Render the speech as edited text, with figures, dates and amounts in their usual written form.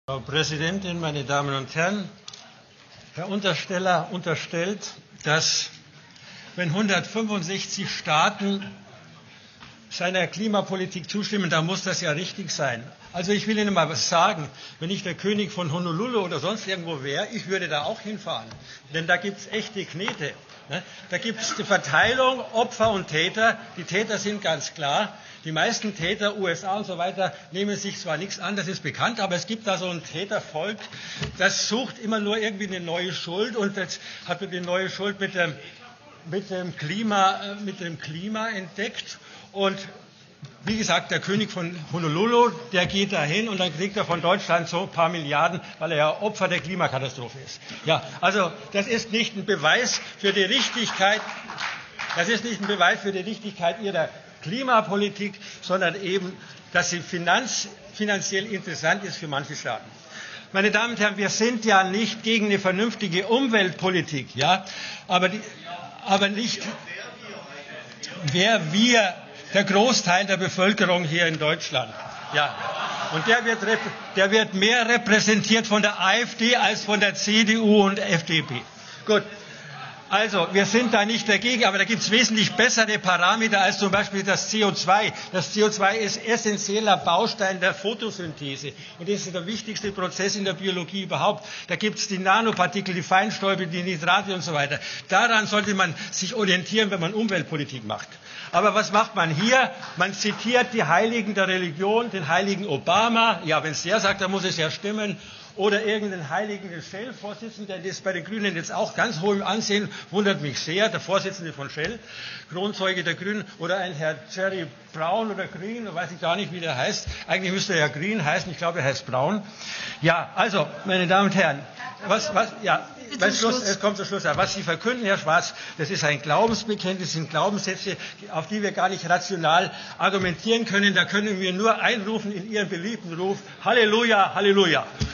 Frau Präsidentin, meine Damen und Herren! Herr Untersteller unterstellt, dass, wenn 165 Staaten seiner Klimapolitik zustimmen, dann muss das ja richtig sein. Also ich will Ihnen mal was sagen. Wenn ich der König von Honolulu oder sonst irgendwo wäre, ich würde da auch hinfahren. Denn da gibt es echte Knete. Da gibt es die Verteilung Opfer und Täter. Die Täter sind ganz klar. Die meisten Täter, USA und so weiter, nehmen sich zwar nichts an, das ist bekannt, aber es gibt da so ein Tätervolk, das sucht immer nur irgendwie eine neue Schuld und das hat die neue Schuld mit dem Klima entdeckt. Und wie gesagt, der König von Honolulu, der geht dahin und dann kriegt er von Deutschland so ein paar Milliarden, weil er ja Opfer der Klimakatastrophe ist. Ja, also das ist nicht ein Beweis für die Richtigkeit. Das ist nicht ein Beweis für die Richtigkeit Ihrer Klimapolitik, sondern eben, dass sie finanziell interessant ist für manche Staaten. Meine Damen und Herren, wir sind ja nicht gegen eine vernünftige Umweltpolitik, ja, aber nicht wer wir, der Großteil der Bevölkerung hier in Deutschland. Ja. Und der wird mehr repräsentiert von der AfD als von der CDU und FDP. Gut. Also, wir sind da nicht dagegen, aber da gibt es wesentlich bessere Parameter als zum Beispiel das CO2. Das CO2 ist essentieller Baustein der Photosynthese und das ist der wichtigste Prozess in der Biologie überhaupt. Da gibt es die Nanopartikel, die Feinstäube, die Nitrate und so weiter. Daran sollte man sich orientieren, wenn man Umweltpolitik macht. Aber was macht man hier? Man zitiert die Heiligen der Religion, den heiligen Obama. Ja, wenn es der sagt, dann muss es ja stimmen. Oder irgendeinen heiligen Shell-Vorsitzenden, der ist bei den Grünen jetzt auch ganz hoch im Ansehen, wundert mich sehr, der Vorsitzende von Shell, Kronzeuge der Grünen, oder ein Herr Jerry Brown oder Green, weiß ich gar nicht, wie der heißt. Eigentlich müsste er ja Green heißen, ich glaube, er heißt Brown. Ja, also, meine Damen und Herren, es kommt zum Schluss. Was Sie verkünden, Herr Schwarz, das ist ein Glaubensbekenntnis, sind Glaubenssätze, auf die wir gar nicht rational argumentieren können. Da können wir nur einrufen in Ihren beliebten Ruf: Halleluja, Halleluja.